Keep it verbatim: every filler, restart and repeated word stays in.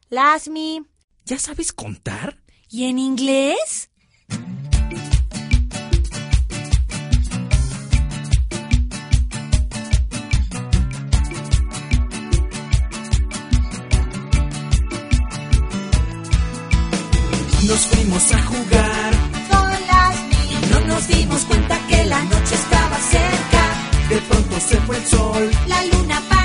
Lasmi. ¿Ya sabes contar? ¿Y en inglés? Nos fuimos a jugar Con Lasmi. no nos dimos cuenta que la noche estaba cerca. De pronto se fue el sol. La luna